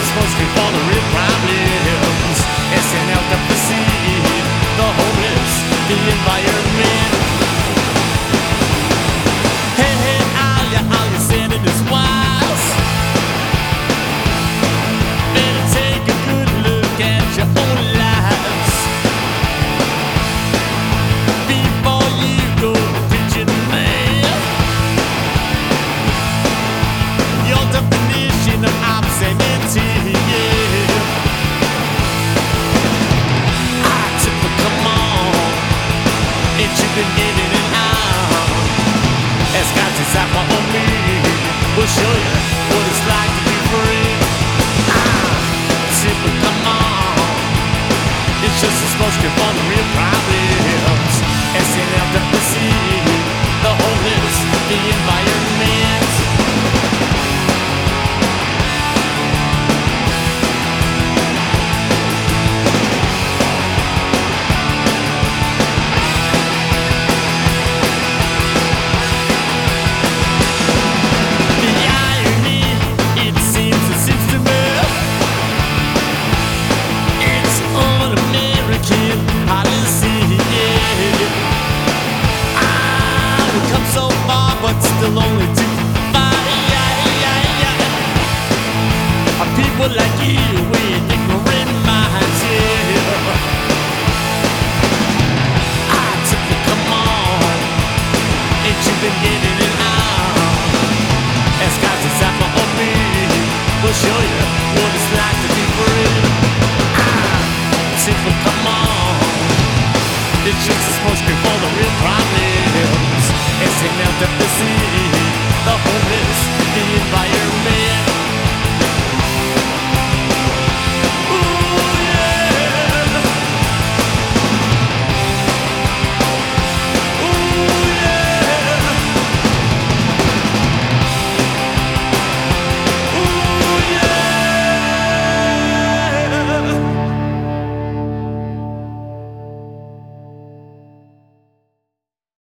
mostly for the real problems. SNL to perceive the homeless, the environment. Hey, hey, all you senators wise, better take a good look at your own lives before you go preaching to man. Your definition of obscenity, yeah. I took the come on, and you've been getting it out. As God's example on me, we'll show you what it's like to be free. Simply come on, it's just a smoke for the real problems. SNL to perceive the homeless, the environment. Still only to people like you with ignorant minds, yeah. I took the come on, and you've been getting it out. As God's example on me, we'll show you what it's like to be free. Simply come on, it's just